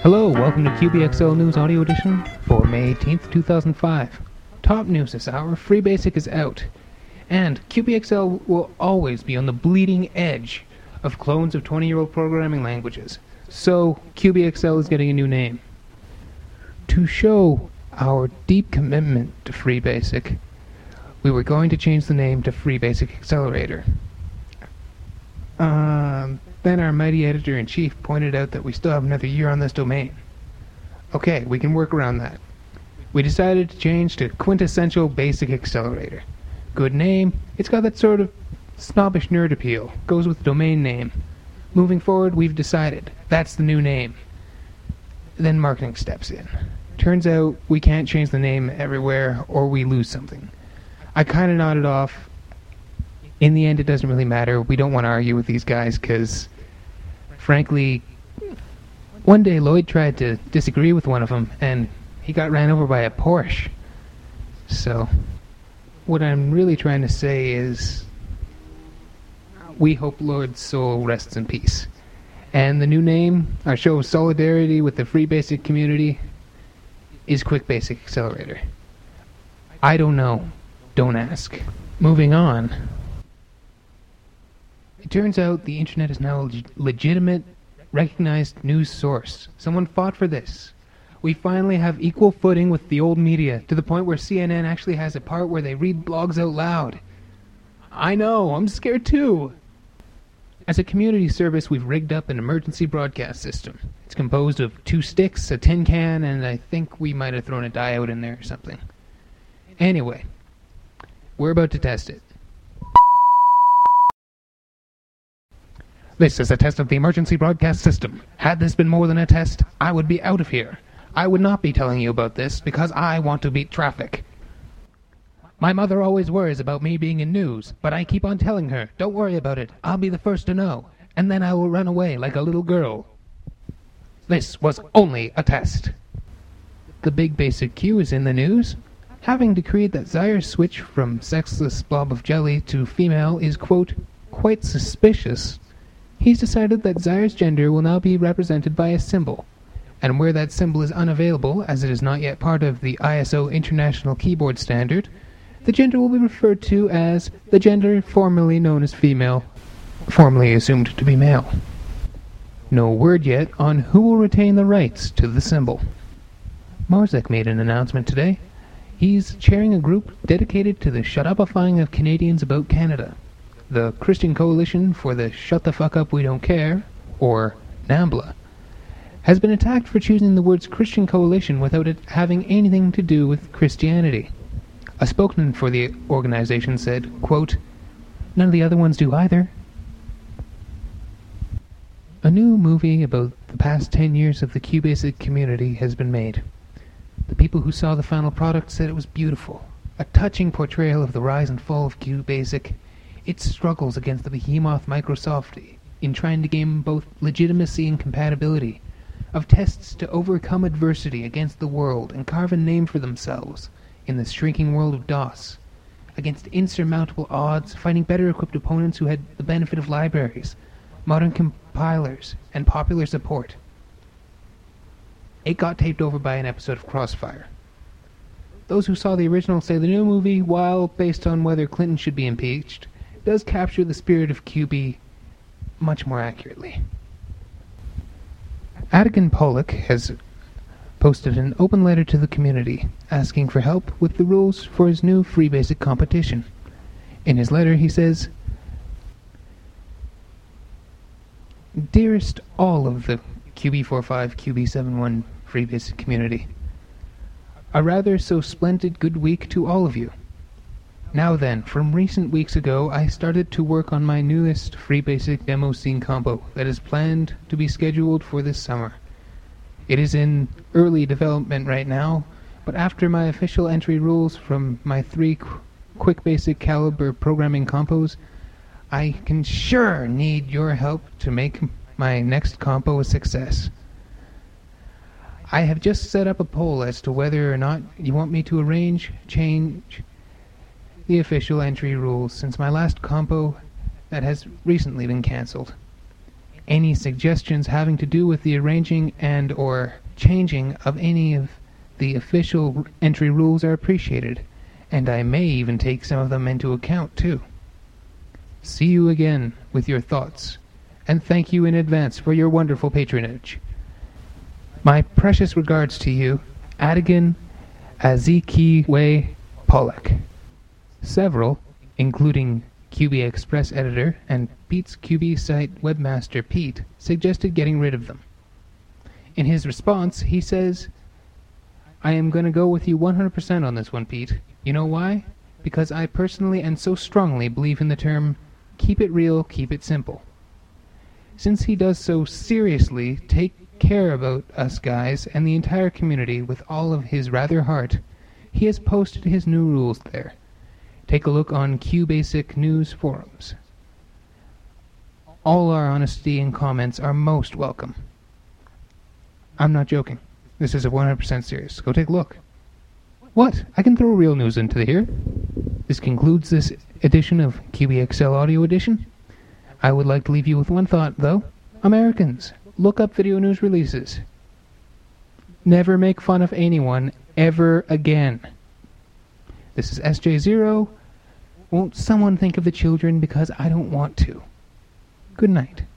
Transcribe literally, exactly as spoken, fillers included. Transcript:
Hello, welcome to Q B X L News Audio Edition for May eighteenth, two thousand five. Top news this hour, FreeBasic is out. And Q B X L will always be on the bleeding edge of clones of twenty-year-old programming languages. So, Q B X L is getting a new name. To show our deep commitment to FreeBasic, we were going to change the name to FreeBasic Accelerator. Um... Then our mighty editor-in-chief pointed out that we still have another year on this domain. Okay, we can work around that. We decided to change to Quintessential Basic Accelerator. Good name. It's got that sort of snobbish nerd appeal. Goes with domain name. Moving forward, we've decided. That's the new name. Then marketing steps in. Turns out we can't change the name everywhere or we lose something. I kind of nodded off. In the end, it doesn't really matter. We don't want to argue with these guys because, frankly, one day Lloyd tried to disagree with one of them and he got ran over by a Porsche. So, what I'm really trying to say is we hope Lloyd's soul rests in peace. And the new name, our show of solidarity with the FreeBasic community, is Quick Basic Accelerator. I don't know. Don't ask. Moving on. It turns out the internet is now a leg- legitimate, recognized news source. Someone fought for this. We finally have equal footing with the old media, to the point where C N N actually has a part where they read blogs out loud. I know, I'm scared too. As a community service, we've rigged up an emergency broadcast system. It's composed of two sticks, a tin can, and I think we might have thrown a diode in there or something. Anyway, we're about to test it. This is a test of the emergency broadcast system. Had this been more than a test, I would be out of here. I would not be telling you about this because I want to beat traffic. My mother always worries about me being in news, but I keep on telling her, don't worry about it, I'll be the first to know, and then I will run away like a little girl. This was only a test. The big basic Q is in the news. Having decreed that Zyre's switch from sexless blob of jelly to female is, quote, quite suspicious, he's decided that Zyre's gender will now be represented by a symbol, and where that symbol is unavailable, as it is not yet part of the I S O International Keyboard Standard, the gender will be referred to as the gender formerly known as female, formerly assumed to be male. No word yet on who will retain the rights to the symbol. Marzek made an announcement today. He's chairing a group dedicated to the shut-upifying of Canadians about Canada. The Christian Coalition for the Shut the Fuck Up We Don't Care, or NAMBLA, has been attacked for choosing the words Christian Coalition without it having anything to do with Christianity. A spokesman for the organization said, quote, none of the other ones do either. A new movie about the past ten years of the QBasic community has been made. The people who saw the final product said it was beautiful, a touching portrayal of the rise and fall of QBasic, its struggles against the behemoth Microsoft in trying to gain both legitimacy and compatibility, of tests to overcome adversity against the world and carve a name for themselves in the shrinking world of DOS, against insurmountable odds, fighting better equipped opponents who had the benefit of libraries, modern compilers, and popular support. It got taped over by an episode of Crossfire. Those who saw the original say the new movie, while based on whether Clinton should be impeached, does capture the spirit of Q B much more accurately. Adigan Pollock has posted an open letter to the community asking for help with the rules for his new FreeBasic competition. In his letter he says, Dearest all of the Q B forty-five, Q B seventy-one FreeBasic community, a rather so splendid good week to all of you. Now then, from recent weeks ago, I started to work on my newest FreeBasic demo scene combo that is planned to be scheduled for this summer. It is in early development right now, but after my official entry rules from my three qu- quick basic caliber programming compos, I can sure need your help to make my next compo a success. I have just set up a poll as to whether or not you want me to arrange, change the official entry rules since my last compo that has recently been cancelled. Any suggestions having to do with the arranging and or changing of any of the official entry rules are appreciated, and I may even take some of them into account too. See you again with your thoughts, and thank you in advance for your wonderful patronage. My precious regards to you, Adigan Azikiwe Pollock. Several, including Q B Express editor and Pete's Q B site webmaster Pete, suggested getting rid of them. In his response, he says, I am going to go with you one hundred percent on this one, Pete. You know why? Because I personally and so strongly believe in the term, keep it real, keep it simple. Since he does so seriously take care about us guys and the entire community with all of his rather heart, he has posted his new rules there. Take a look on QBasic News forums. All our honesty and comments are most welcome. I'm not joking. This is a one hundred percent serious. Go take a look. What? I can throw real news into here. This concludes this edition of Q B X L Audio Edition. I would like to leave you with one thought, though. Americans, look up video news releases. Never make fun of anyone ever again. This is S J Zero. Won't someone think of the children because I don't want to. Good night.